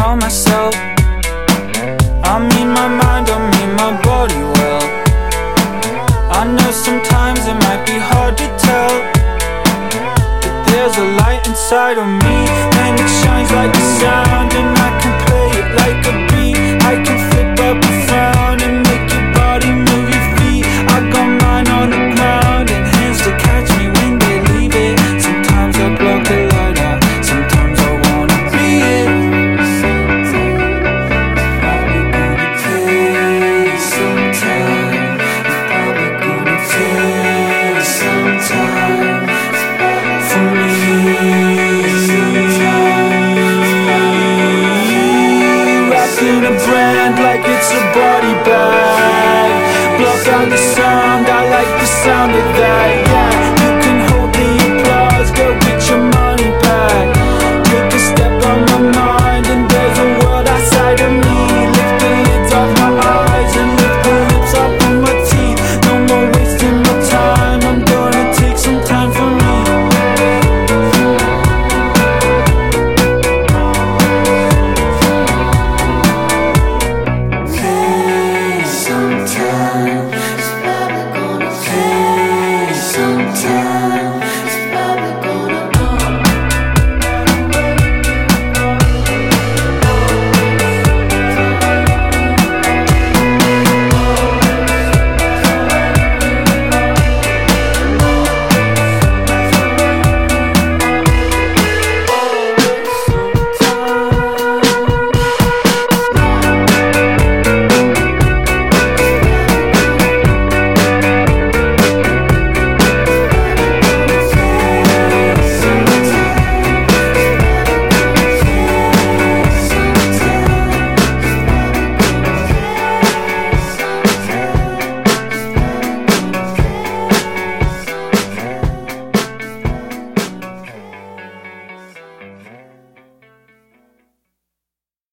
know myself. I mean my mind, I mean my body well. I know sometimes it might be hard to tell, but there's a light inside of me, and it shines like a sound. And I can play it like a beat. I can flip up a frown and make your body move your feet. I got mine on the ground and hands to catch me when they leave it. Sometimes I block the light out, sometimes I wanna be it. Probably gonna take some time. It's probably gonna take some time for me. Wrapped in a brand like it's a body bag. Block out the